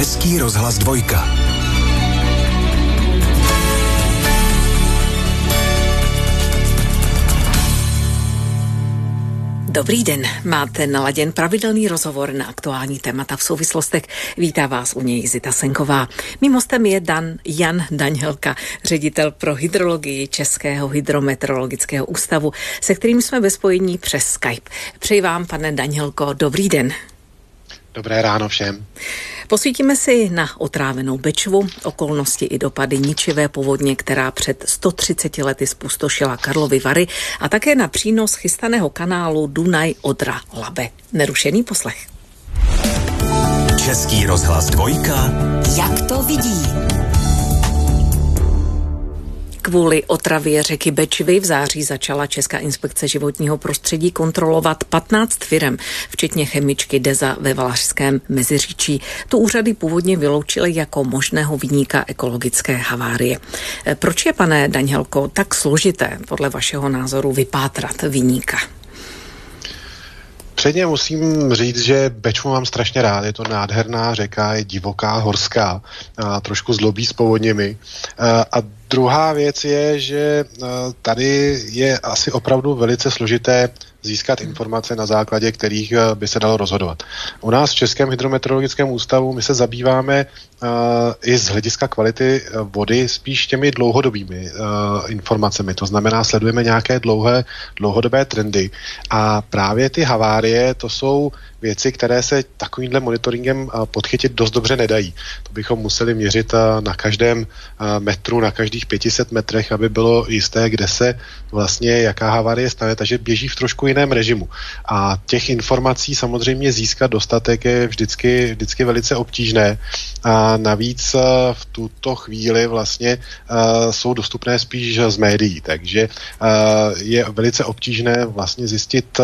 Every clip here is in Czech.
Český rozhlas 2. Dobrý den, máte naladěn pravidelný rozhovor na aktuální témata v souvislostech. Vítá vás u něj Zita Senková. Mým hostem je Jan Daňhelka, ředitel pro hydrologii Českého hydrometeorologického ústavu, se kterým jsme ve spojení přes Skype. Přeji vám, pane Daňhelko, dobrý den. Dobré ráno všem. Posvítíme si na otrávenou Bečvu, okolnosti i dopady ničivé povodně, která před 130 lety zpustošila Karlovy Vary, a také na přínos chystaného kanálu Dunaj-Odra-Labe. Nerušený poslech. Český rozhlas 2. Jak to vidí? Kvůli otravě řeky Bečvy v září začala Česká inspekce životního prostředí kontrolovat 15 firem, včetně chemičky Deza ve Valašském Meziříčí. Tu úřady původně vyloučily jako možného viníka ekologické havárie. Proč je, pane Daňhelko, tak složité podle vašeho názoru vypátrat viníka? Předně musím říct, že Bečvu mám strašně rád. Je to nádherná řeka, je divoká, horská, a trošku zlobí s povodněmi. A druhá věc je, že tady je asi opravdu velice složité získat informace, na základě kterých by se dalo rozhodovat. U nás v Českém hydrometeorologickém ústavu my se zabýváme i z hlediska kvality vody spíš těmi dlouhodobými informacemi. To znamená, sledujeme nějaké dlouhodobé trendy. A právě ty havárie, to jsou věci, které se takovýmhle monitoringem podchytit dost dobře nedají. To bychom museli měřit na každém metru, na každých 500 metrech, aby bylo jisté, kde se vlastně jaká havárie stane, takže běží v trošku jiném režimu. A těch informací samozřejmě získat dostatek je vždycky velice obtížné. A navíc v tuto chvíli vlastně jsou dostupné spíš z médií, takže je velice obtížné vlastně zjistit,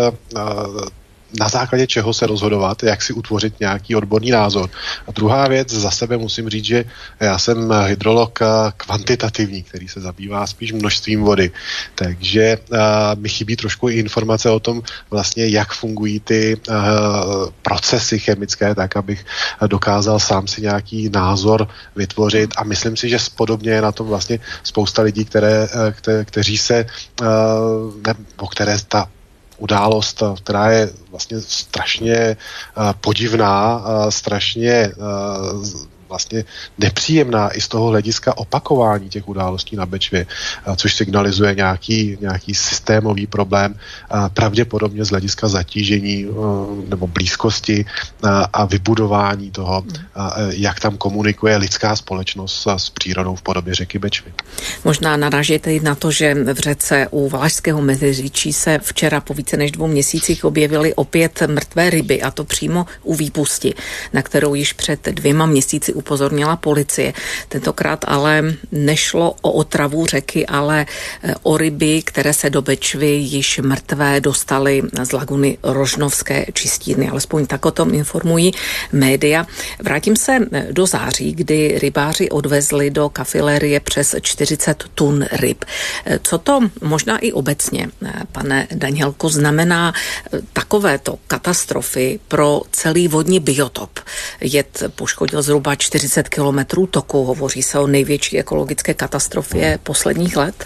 na základě čeho se rozhodovat, jak si utvořit nějaký odborný názor. A druhá věc, za sebe musím říct, že já jsem hydrolog kvantitativní, který se zabývá spíš množstvím vody. Takže mi chybí trošku i informace o tom vlastně, jak fungují ty procesy chemické, tak abych dokázal sám si nějaký názor vytvořit, a myslím si, že podobně je na tom vlastně spousta lidí, kteří se, nebo které ta událost, která je vlastně strašně podivná, strašně vlastně nepříjemná i z toho hlediska opakování těch událostí na Bečvě, což signalizuje nějaký systémový problém, pravděpodobně z hlediska zatížení nebo blízkosti a vybudování toho, jak tam komunikuje lidská společnost s přírodou v podobě řeky Bečvy. Možná narážíte i na to, že v řece u Valašského Meziříčí se včera po více než 2 měsících objevily opět mrtvé ryby, a to přímo u výpusti, na kterou již před 2 měsíci upozornila policie. Tentokrát ale nešlo o otravu řeky, ale o ryby, které se do Bečvy již mrtvé dostaly z laguny Rožnovské čistírny. Alespoň tak o tom informují média. Vrátím se do září, kdy rybáři odvezli do kafilérie přes 40 tun ryb. Co to možná i obecně, pane Daňhelko, znamená takovéto katastrofy pro celý vodní biotop? Jed poškodil zhruba 40 kilometrů toku. Hovoří se o největší ekologické katastrofě posledních let?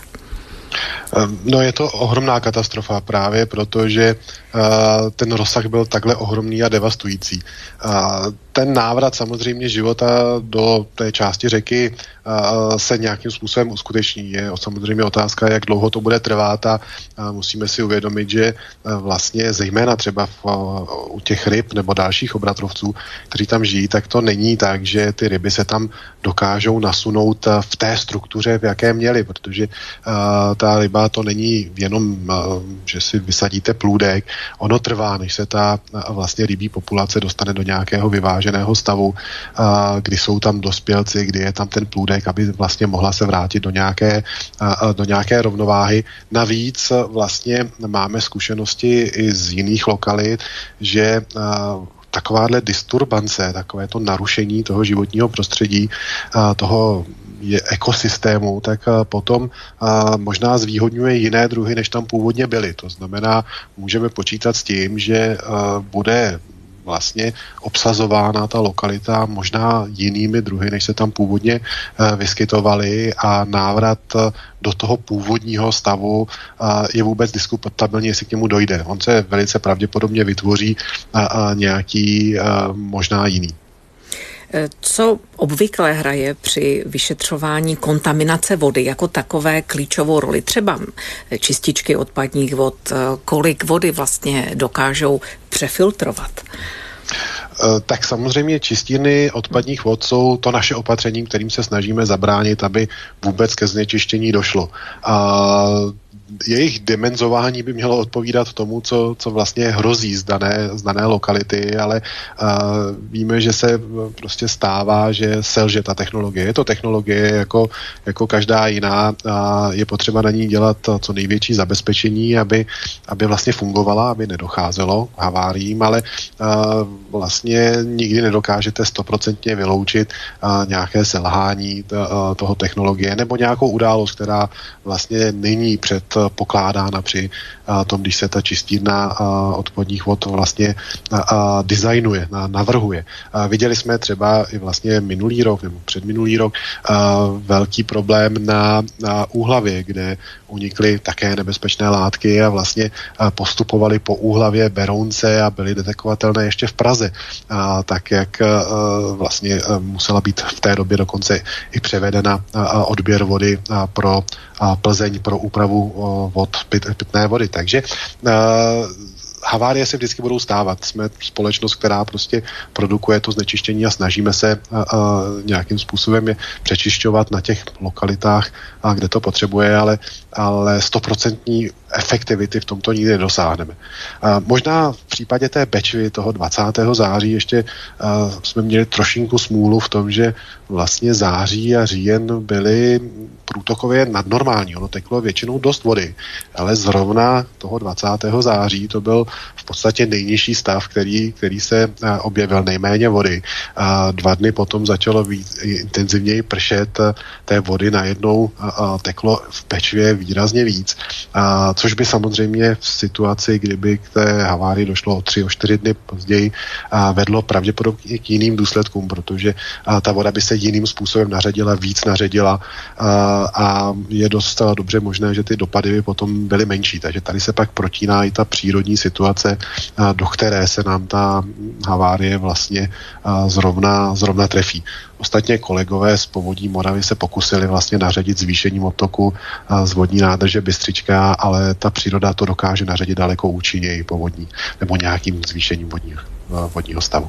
No, je to ohromná katastrofa právě proto, že ten rozsah byl takhle ohromný a devastující. Ten návrat samozřejmě života do té části řeky se nějakým způsobem uskuteční. Je samozřejmě otázka, jak dlouho to bude trvat, a musíme si uvědomit, že vlastně zejména třeba u těch ryb nebo dalších obratlovců, kteří tam žijí, tak to není tak, že ty ryby se tam dokážou nasunout v té struktuře, v jaké měly, protože ta ryba to není jenom, že si vysadíte plůdek, ono trvá, než se ta vlastně rybí populace dostane do nějakého vyváženého stavu, kdy jsou tam dospělci, kdy je tam ten plůdek, aby vlastně mohla se vrátit do nějaké rovnováhy. Navíc vlastně máme zkušenosti i z jiných lokalit, že takováhle disturbance, takové to narušení toho životního prostředí, toho ekosystému, tak potom možná zvýhodňuje jiné druhy, než tam původně byly. To znamená, můžeme počítat s tím, že bude vlastně obsazována ta lokalita možná jinými druhy, než se tam původně vyskytovaly, a návrat do toho původního stavu je vůbec diskutabilní, jestli k němu dojde. On se velice pravděpodobně vytvoří nějaký možná jiný. Co obvykle hraje při vyšetřování kontaminace vody jako takové klíčovou roli? Třeba čističky odpadních vod, kolik vody vlastně dokážou přefiltrovat? Tak samozřejmě čistírny odpadních vod jsou to naše opatření, kterým se snažíme zabránit, aby vůbec ke znečištění došlo. Jejich dimenzování by mělo odpovídat tomu, co vlastně hrozí z dané lokality, ale víme, že se prostě stává, že selže ta technologie. Je to technologie jako každá jiná a je potřeba na ní dělat co největší zabezpečení, aby vlastně fungovala, aby nedocházelo k haváriím, ale vlastně nikdy nedokážete 100% vyloučit nějaké selhání toho technologie nebo nějakou událost, která vlastně není předpokládána při tom, když se ta čistírna odpadních vod vlastně designuje, navrhuje. Viděli jsme třeba i vlastně minulý rok nebo předminulý rok velký problém na Úhlavě, kde unikly také nebezpečné látky a vlastně postupovali po Úhlavě Berounce a byly detekovatelné ještě v Praze. Tak, jak vlastně musela být v té době dokonce i převedena odběr vody pro Plzeň pro úpravu vod, pitné vody. Takže havárie se vždycky budou stávat. Jsme společnost, která prostě produkuje to znečištění a snažíme se nějakým způsobem je přečišťovat na těch lokalitách, kde to potřebuje, ale 100% efektivity v tomto nikdy nedosáhneme. Možná v případě té Bečvy toho 20. září ještě jsme měli trošinku smůlu v tom, že vlastně září a říjen byly průtokově nadnormální. Ono teklo většinou dost vody, ale zrovna toho 20. září to byl v podstatě nejnižší stav, který se objevil, nejméně vody. 2 dny potom začalo intenzivněji pršet, té vody najednou teklo v Bečvě výrazně víc, což by samozřejmě v situaci, kdyby k té havárii došlo o 3-4 dny později, vedlo pravděpodobně k jiným důsledkům, protože ta voda by se jiným způsobem víc naředila a je dost dobře možné, že ty dopady by potom byly menší. Takže tady se pak protíná i ta přírodní situace, do které se nám ta havárie vlastně zrovna trefí. Ostatně kolegové z Povodí Moravy se pokusili vlastně naředit zvýšením odtoku z vodní nádrže Bystřička, ale ta příroda to dokáže naředit daleko účinněji povodní nebo nějakým zvýšením vodního stavu.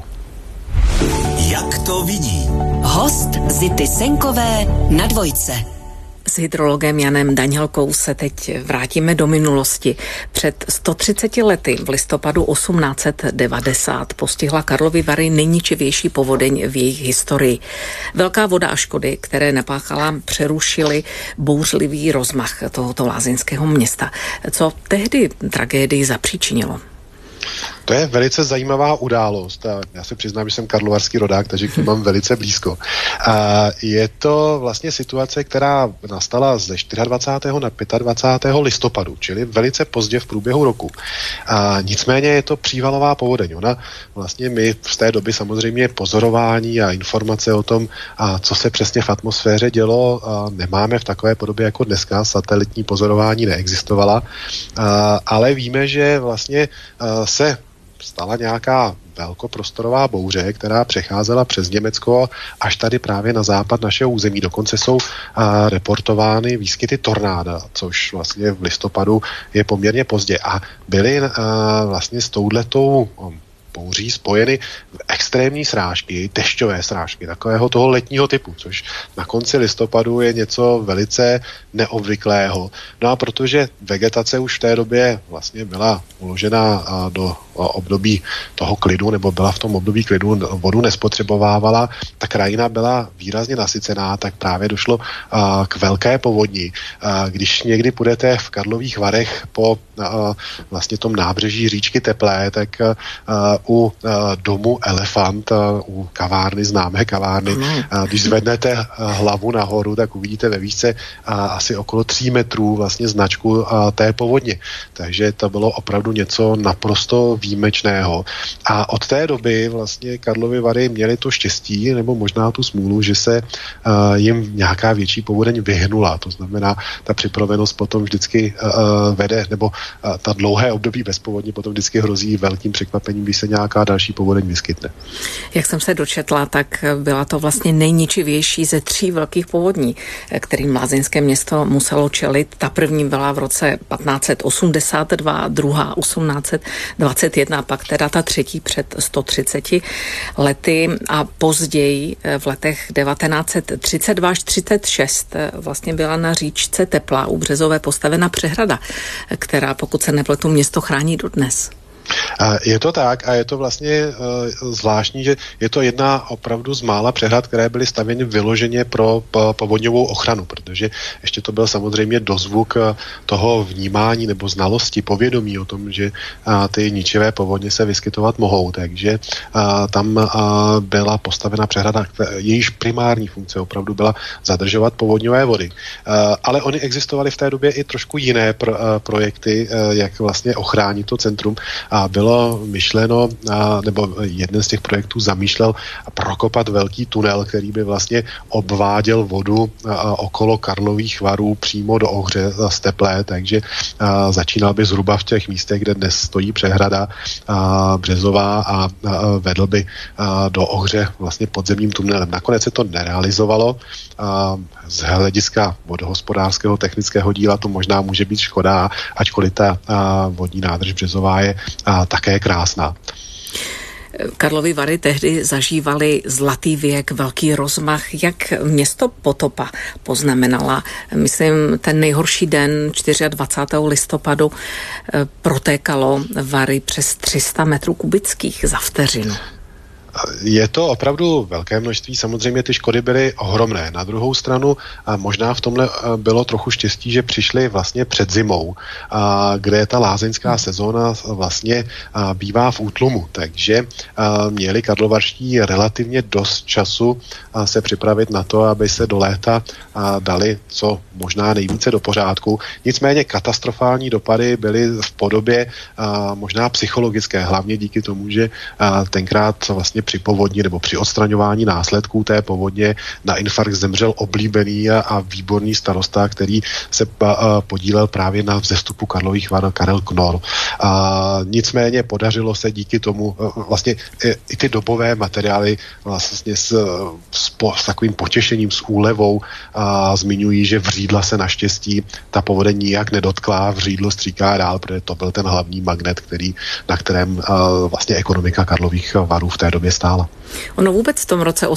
Jak to vidí? Host Zity Senkové na Dvojce. S hydrologem Janem Danělkou se teď vrátíme do minulosti. Před 130 lety v listopadu 1890 postihla Karlovy Vary nejničivější povodeň v jejich historii. Velká voda a škody, které napáchala, přerušily bouřlivý rozmach tohoto lázeňského města. Co tehdy tragédii zapříčinilo? To je velice zajímavá událost. Já se přiznám, že jsem karlovarský rodák, takže k ní mám velice blízko. Je to vlastně situace, která nastala ze 24. na 25. listopadu, čili velice pozdě v průběhu roku. Nicméně je to přívalová povodeň. Ona vlastně my z té doby samozřejmě pozorování a informace o tom, co se přesně v atmosféře dělo, nemáme v takové podobě jako dneska. Satelitní pozorování neexistovala, ale víme, že vlastně se stala nějaká velkoprostorová bouře, která přecházela přes Německo až tady právě na západ našeho území. Dokonce jsou reportovány výskyty tornáda, což vlastně v listopadu je poměrně pozdě. A byly vlastně s touhletou bouří spojeny extrémní srážky, dešťové srážky, takového toho letního typu, což na konci listopadu je něco velice neobvyklého. No a protože vegetace už v té době vlastně byla uložena do období toho klidu, nebo byla v tom období klidu, vodu nespotřebovávala, ta krajina byla výrazně nasycená, tak právě došlo k velké povodni. Když někdy půjdete v Karlových Varech po vlastně tom nábřeží říčky Teplé, tak u domu Elefant, u kavárny, známé kavárny. Když zvednete hlavu nahoru, tak uvidíte ve výšce asi okolo 3 metrů vlastně značku té povodně. Takže to bylo opravdu něco naprosto výjimečného. A od té doby vlastně Karlovy Vary měly to štěstí, nebo možná tu smůlu, že se jim nějaká větší povodeň vyhnula. To znamená, ta připravenost potom vždycky vede, nebo ta dlouhé období bez povodně potom vždycky hrozí velkým překvapením, když se nějaká další povodeň vyskytne. Jak jsem se dočetla, tak byla to vlastně nejničivější ze 3 velkých povodní, kterým lázeňské město muselo čelit. Ta první byla v roce 1582, druhá 1821, pak teda ta třetí před 130 lety a později v letech 1932 až 36 vlastně byla na říčce Tepla u Březové postavena přehrada, která, pokud se nepletu, město chrání dodnes. Je to tak a je to vlastně zvláštní, že je to jedna opravdu z mála přehrad, které byly stavěny vyloženě pro povodňovou ochranu, protože ještě to byl samozřejmě dozvuk toho vnímání nebo znalosti, povědomí o tom, že ty ničivé povodně se vyskytovat mohou, takže tam byla postavena přehrada, jejíž primární funkce opravdu byla zadržovat povodňové vody. Ale ony existovaly v té době i trošku jiné projekty, jak vlastně ochránit to centrum. A bylo myšleno, nebo jeden z těch projektů zamýšlel prokopat velký tunel, který by vlastně obváděl vodu okolo Karlových Varů přímo do Ohře z Teplé, takže začínal by zhruba v těch místech, kde dnes stojí přehrada Březová a vedl by do Ohře vlastně podzemním tunelem. Nakonec se to nerealizovalo. Z hlediska vodohospodářského technického díla to možná může být škoda, ačkoliv ta vodní nádrž Březová je také krásná. Karlovy Vary tehdy zažívaly zlatý věk, velký rozmach. Jak město Potopa poznamenala, myslím, ten nejhorší den 24. listopadu protékalo Vary přes 300 metrů kubických za vteřinu. Je to opravdu velké množství, samozřejmě ty škody byly ohromné. Na druhou stranu možná v tomhle bylo trochu štěstí, že přišli vlastně před zimou, kde ta lázeňská sezóna vlastně bývá v útlumu, takže měli karlovarští relativně dost času se připravit na to, aby se do léta dali co možná nejvíce do pořádku. Nicméně katastrofální dopady byly v podobě možná psychologické, hlavně díky tomu, že tenkrát vlastně při povodni nebo při odstraňování následků té povodně na infarkt zemřel oblíbený a výborný starosta, který se podílel právě na vzestupu Karlových Var, Karel Knor. Nicméně podařilo se díky tomu vlastně i ty dobové materiály vlastně s takovým potěšením, s úlevou zmiňují, že vřídla se naštěstí ta povodeň nijak nedotkla, vřídlo stříká dál, protože to byl ten hlavní magnet, na kterém vlastně ekonomika Karlových Varů v té době stála. Ono vůbec v tom roce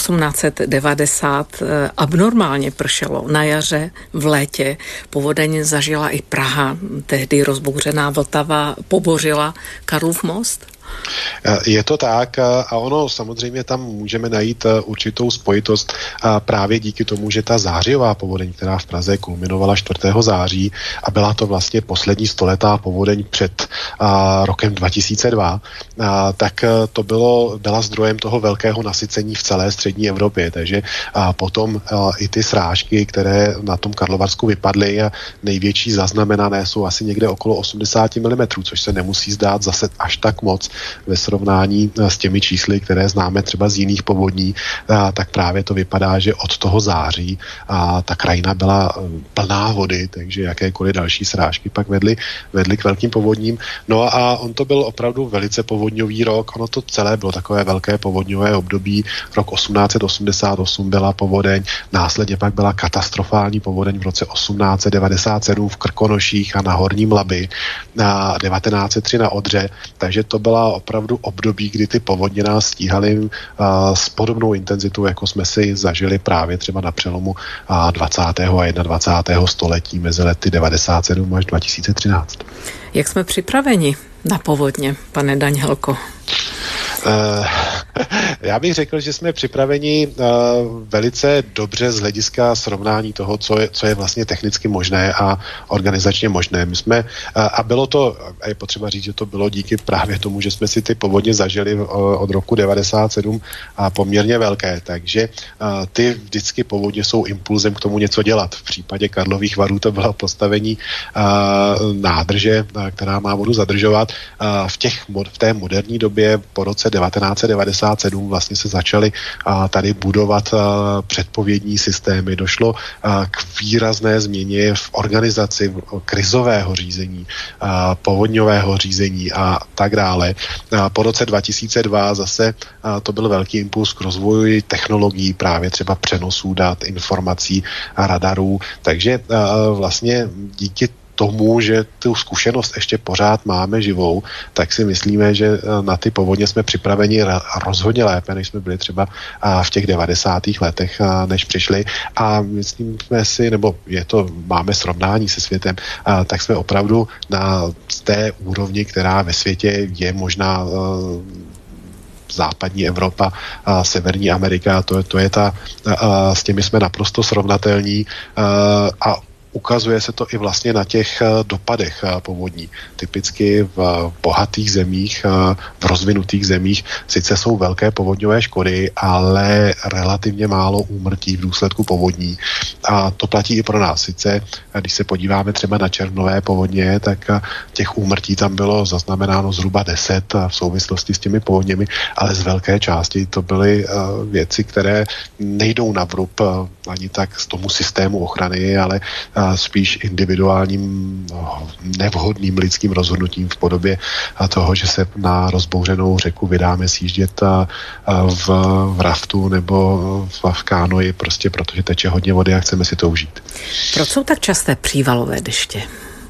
1890 abnormálně pršelo na jaře, v létě. Povodeň zažila i Praha, tehdy rozbouřená Vltava pobořila Karlův most. Je to tak a ono samozřejmě tam můžeme najít určitou spojitost právě díky tomu, že ta zářijová povodeň, která v Praze kulminovala 4. září a byla to vlastně poslední stoletá povodeň před rokem 2002, tak to byla zdrojem toho velkého nasycení v celé střední Evropě, takže potom i ty srážky, které na tom Karlovarsku vypadly a největší zaznamenané jsou asi někde okolo 80 mm, což se nemusí zdát zase až tak moc ve srovnání s těmi čísly, které známe třeba z jiných povodní, tak právě to vypadá, že od toho září ta krajina byla plná vody, takže jakékoliv další srážky pak vedly k velkým povodním. No a on to byl opravdu velice povodňový rok, ono to celé bylo takové velké povodňové období. Rok 1888 byla povodeň, následně pak byla katastrofální povodeň v roce 1897 v Krkonoších a na Horním Labi, na 1903 na Odře, takže to byla opravdu období, kdy ty povodně nás stíhaly s podobnou intenzitou, jako jsme si zažili právě třeba na přelomu 20. a 21. století mezi lety 97 až 2013. Jak jsme připraveni na povodně, pane Daňhelko? Já bych řekl, že jsme připraveni velice dobře z hlediska srovnání toho, co je vlastně technicky možné a organizačně možné. My jsme, a bylo to, a je potřeba říct, že to bylo díky právě tomu, že jsme si ty povodně zažili od roku 97 a poměrně velké, takže ty vždycky povodně jsou impulzem k tomu něco dělat. V případě Karlových Varů to bylo postavení nádrže, která má vodu zadržovat. V té moderní době po roce 1997 vlastně se začaly tady budovat předpovědní systémy. Došlo k výrazné změně v organizaci krizového řízení, povodňového řízení a tak dále. Po roce 2002 zase to byl velký impuls k rozvoji technologií, právě třeba přenosů dat, informací a radarů. Takže vlastně díky tomu, že tu zkušenost ještě pořád máme živou, tak si myslíme, že na ty povodně jsme připraveni rozhodně lépe, než jsme byli třeba v těch 90. letech, než přišli. A myslíme si, nebo máme srovnání se světem, tak jsme opravdu na té úrovni, která ve světě je možná západní Evropa, Severní Amerika, to je s těmi jsme naprosto srovnatelní a ukazuje se to i vlastně na těch dopadech povodní. Typicky v bohatých zemích, v rozvinutých zemích sice jsou velké povodňové škody, ale relativně málo úmrtí v důsledku povodní. A to platí i pro nás. Sice, když se podíváme třeba na červnové povodně, tak těch úmrtí tam bylo zaznamenáno zhruba 10 v souvislosti s těmi povodněmi, ale z velké části to byly věci, které nejdou na vrub ani tak z tomu systému ochrany, ale spíš individuálním nevhodným lidským rozhodnutím v podobě toho, že se na rozbouřenou řeku vydáme sjíždět v raftu nebo v kánoji, prostě protože teče hodně vody a chceme si to užít. Proč jsou tak časté přívalové deště?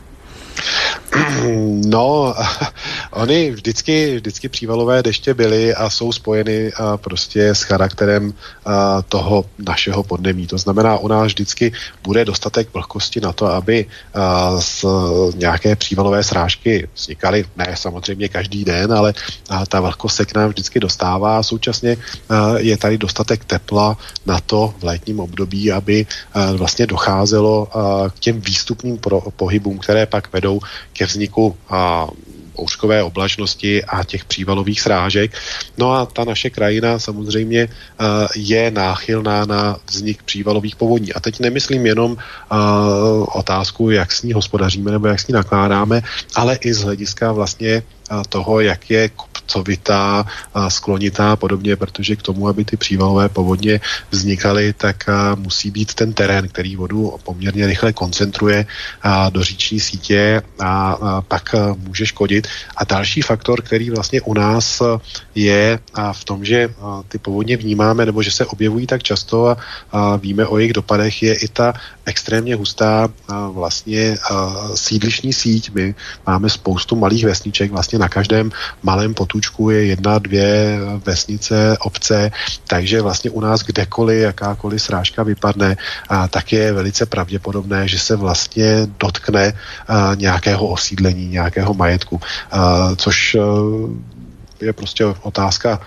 No, oni vždycky přívalové deště byly a jsou spojeny prostě s charakterem toho našeho podnebí. To znamená, u nás vždycky bude dostatek vlhkosti na to, aby z nějaké přívalové srážky vznikaly, ne samozřejmě každý den, ale ta vlhkost se k nám vždycky dostává a současně je tady dostatek tepla na to v létním období, aby vlastně docházelo k těm výstupním pohybům, které pak vedou ke vzniku bouřkové oblačnosti a těch přívalových srážek. No a ta naše krajina samozřejmě je náchylná na vznik přívalových povodní. A teď nemyslím jenom otázku, jak s ní hospodaříme nebo jak s ní nakládáme, ale i z hlediska vlastně toho, jak je kopcovitá, sklonitá a podobně, protože k tomu, aby ty přívalové povodně vznikaly, tak musí být ten terén, který vodu poměrně rychle koncentruje do říční sítě a pak může škodit. A další faktor, který vlastně u nás je v tom, že ty povodně vnímáme nebo že se objevují tak často a víme o jejich dopadech, je i ta extrémně hustá vlastně sídlišní síť. My máme spoustu malých vesniček, vlastně na každém malém potůčku je 1-2 vesnice, obce, takže vlastně u nás kdekoliv, jakákoliv srážka vypadne, tak je velice pravděpodobné, že se vlastně dotkne nějakého osídlení, nějakého majetku, což je prostě otázka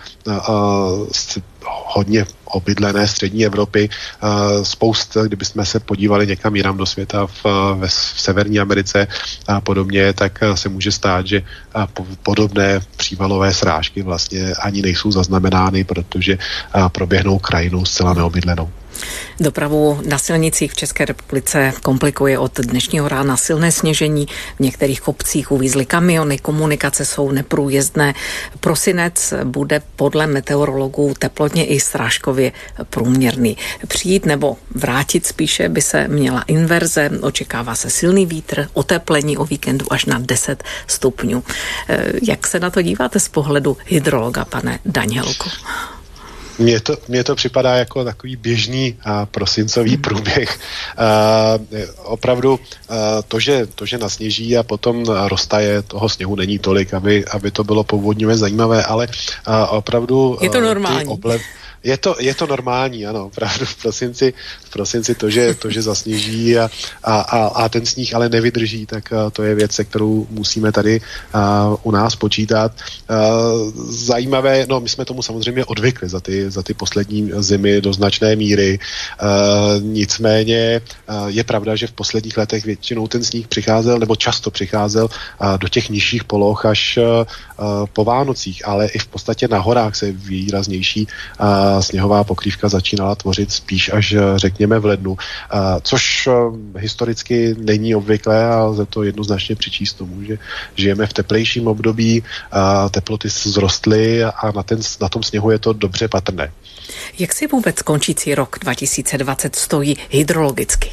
hodně obydlené střední Evropy. Kdybychom se podívali někam jinam do světa v Severní Americe a podobně, tak se může stát, že podobné přívalové srážky vlastně ani nejsou zaznamenány, protože proběhnou krajinou zcela neobydlenou. Dopravu na silnicích v České republice komplikuje od dnešního rána silné sněžení. V některých kopcích uvízly kamiony, komunikace jsou neprůjezdné. Prosinec bude podle meteorologů teplotně i srážkově průměrný. Přijít nebo vrátit spíše by se měla inverze. Očekává se silný vítr, oteplení o víkendu až na 10 stupňů. Jak se na to díváte z pohledu hydrologa, pane Danělko? Mně to připadá jako takový běžný prosincový průběh. Opravdu to, že nasněží a potom roztaje, toho sněhu není tolik, aby to bylo povodňově zajímavé, ale opravdu je to normální. Je to normální, ano, opravdu v prosinci to, že zasněží a ten sníh ale nevydrží, tak to je věc, se kterou musíme tady u nás počítat. Zajímavé, my jsme tomu samozřejmě odvykli za ty poslední zimy do značné míry, nicméně je pravda, že v posledních letech většinou ten sníh přicházel, nebo často přicházel do těch nižších poloh až po Vánocích, ale i v podstatě na horách se výraznější sněhová pokrývka začínala tvořit spíš až řekněme v lednu, což historicky není obvyklé a lze to jednoznačně přičíst tomu, že žijeme v teplejším období, teploty vzrostly a na tom sněhu je to dobře patrné. Jak si vůbec končící rok 2020 stojí hydrologicky?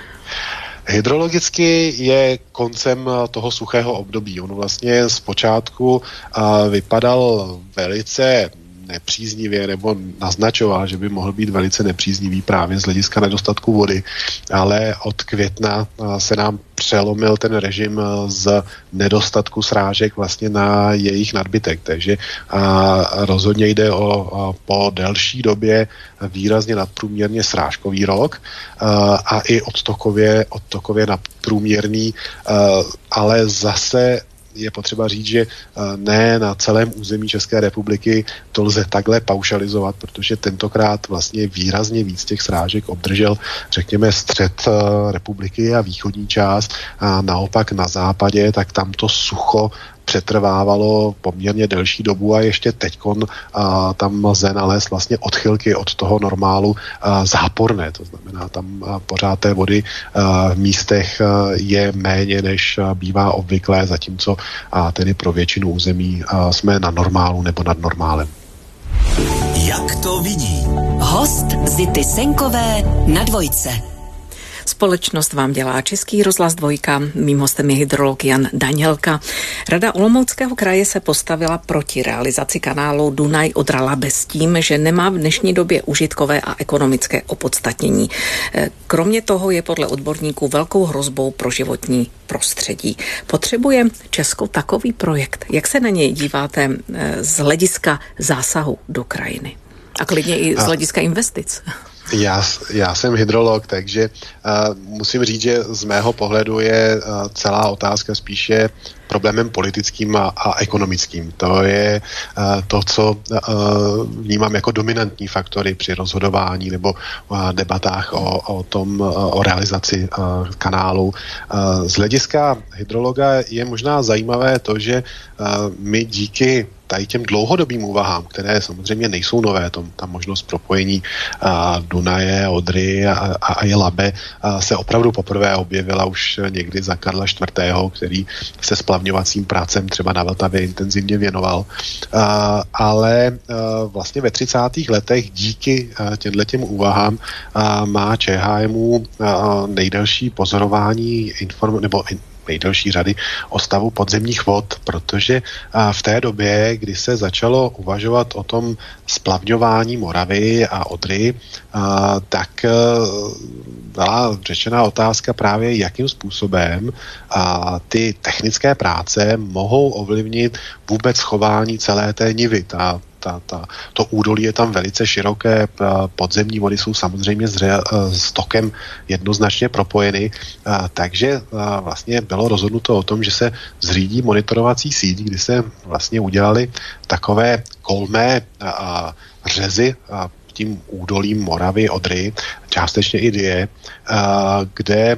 Hydrologicky je koncem toho suchého období. On vlastně zpočátku vypadal velice nepříznivě nebo naznačoval, že by mohl být velice nepříznivý právě z hlediska nedostatku vody, ale od května se nám přelomil ten režim z nedostatku srážek vlastně na jejich nadbytek, takže rozhodně jde o po delší době výrazně nadprůměrně srážkový rok a i odtokově nadprůměrný, ale zase je potřeba říct, že ne na celém území České republiky to lze takhle paušalizovat, protože tentokrát vlastně výrazně víc těch srážek obdržel, řekněme, střed republiky a východní část a naopak na západě, tak tam to sucho přetrvávalo poměrně delší dobu a ještě teďkon tam lze nalézt vlastně odchylky od toho normálu záporné. To znamená, tam pořád té vody v místech je méně, než bývá obvyklé, zatímco tedy pro většinu území jsme na normálu nebo nad normálem. Jak to vidí? Host Zity Senkové na Dvojce. Společnost vám dělá Český rozhlas Dvojka. Mým hostem je hydrolog Jan Danělka. Rada Olomouckého kraje se postavila proti realizaci kanálu Dunaj-Odra-Labe s tím, že nemá v dnešní době užitkové a ekonomické opodstatnění. Kromě toho je podle odborníků velkou hrozbou pro životní prostředí. Potřebuje Česko takový projekt? Jak se na něj díváte z hlediska zásahu do krajiny? A klidně i z hlediska investic. Já jsem hydrolog, takže musím říct, že z mého pohledu je celá otázka spíše problémem politickým a ekonomickým. To je to, co vnímám jako dominantní faktory při rozhodování nebo debatách o realizaci kanálu. Z hlediska hydrologa je možná zajímavé to, že my díky tady těm dlouhodobým úvahám, které samozřejmě nejsou nové, ta možnost propojení Dunaje, Odry a i Labe se opravdu poprvé objevila už někdy za Karla IV., který se splavňovacím prácem třeba na Vltavě intenzivně věnoval. Ale vlastně ve 30. letech díky těmhletěm úvahám má ČHMÚ nejdelší pozorování nejdelší řady o stavu podzemních vod, protože v té době, kdy se začalo uvažovat o tom splavňování Moravy a Odry, tak byla řečená otázka právě, jakým způsobem ty technické práce mohou ovlivnit vůbec chování celé té nivy. To údolí je tam velice široké, podzemní vody jsou samozřejmě s tokem jednoznačně propojeny, takže vlastně bylo rozhodnuto o tom, že se zřídí monitorovací síť, kdy se vlastně udělali takové kolmé řezy tím údolím Moravy, Odry, částečně i Dyje, kde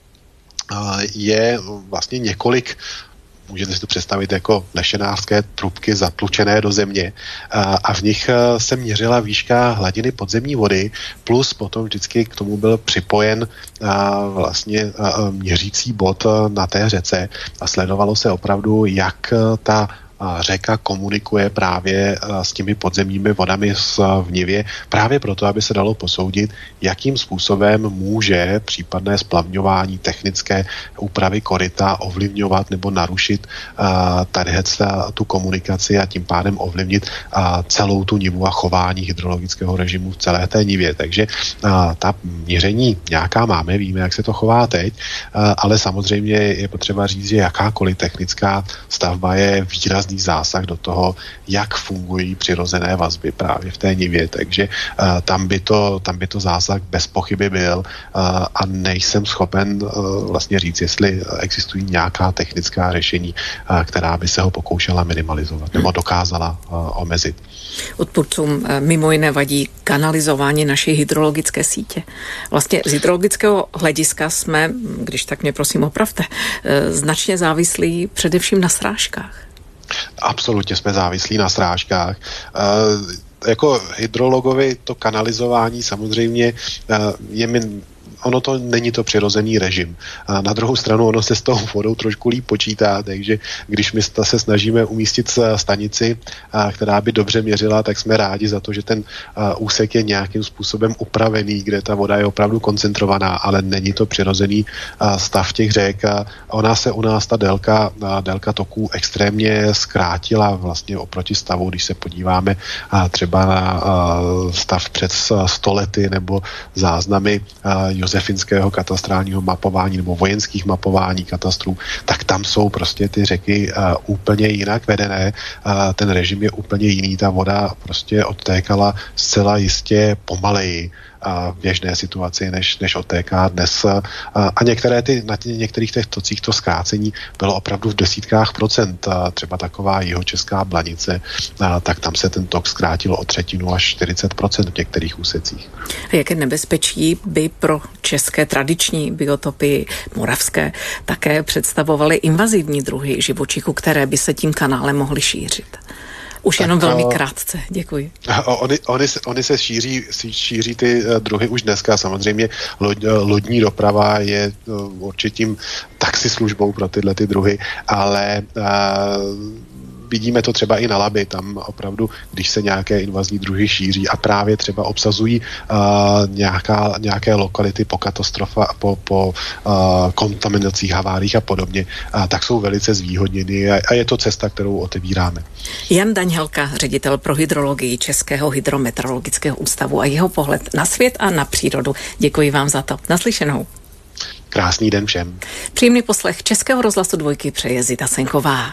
je vlastně několik, můžete si to představit jako lešenářské trubky zatlučené do země a v nich se měřila výška hladiny podzemní vody, plus potom vždycky k tomu byl připojen vlastně měřící bod na té řece a sledovalo se opravdu, jak ta řeka komunikuje právě s těmi podzemními vodami v nivě, právě proto, aby se dalo posoudit, jakým způsobem může případné splavňování technické úpravy koryta ovlivňovat nebo narušit tu komunikaci a tím pádem ovlivnit celou tu nivu a chování hydrologického režimu v celé té nivě. Takže ta měření nějaká máme, víme, jak se to chová teď, ale samozřejmě je potřeba říct, že jakákoliv technická stavba je výrazně výrazný zásah do toho, jak fungují přirozené vazby právě v té nivě, takže tam by to zásah bez pochyby byl a nejsem schopen vlastně říct, jestli existují nějaká technická řešení, která by se ho pokoušela minimalizovat nebo dokázala omezit. Odpůrcům mimo jiné vadí kanalizování naší hydrologické sítě. Vlastně z hydrologického hlediska jsme, když tak mě prosím opravte, značně závislí především na srážkách. Absolutně jsme závislí na srážkách. Jako hydrologovi to kanalizování samozřejmě ono to není to přirozený režim. A na druhou stranu ono se s tou vodou trošku líp počítá, takže když my se snažíme umístit stanici, která by dobře měřila, tak jsme rádi za to, že ten úsek je nějakým způsobem upravený, kde ta voda je opravdu koncentrovaná, ale není to přirozený stav těch řek. Ona se u nás ta délka toků extrémně zkrátila vlastně oproti stavu, když se podíváme třeba na stav před 100 lety nebo záznamy josefinského katastrálního mapování nebo vojenských mapování katastrů, tak tam jsou prostě ty řeky úplně jinak vedené. Ten režim je úplně jiný, ta voda prostě odtékala zcela jistě pomaleji v běžné situaci, než odtéká dnes. A na některých těch tocích to zkrácení bylo opravdu v desítkách procent. Třeba taková jihočeská Blanice, tak tam se ten tok zkrátil o 1/3 až 40% v některých úsecích. A jaké nebezpečí by pro české tradiční biotopy moravské také představovaly invazivní druhy živočichů, které by se tím kanálem mohly šířit? Už tak jenom velmi krátce, děkuji. Oni se šíří ty druhy už dneska. Samozřejmě lodní doprava je určitým taxislužbou pro tyhle ty druhy, ale vidíme to třeba i na Labi, tam opravdu, když se nějaké invazní druhy šíří a právě třeba obsazují nějaké lokality po po kontaminacích, haváriích a podobně, tak jsou velice zvýhodněny a je to cesta, kterou otevíráme. Jan Daňhelka, ředitel pro hydrologii Českého hydrometeorologického ústavu a jeho pohled na svět a na přírodu. Děkuji vám za to. Naslyšenou. Krásný den všem. Příjemný poslech Českého rozhlasu 2 přeje Zita Senková.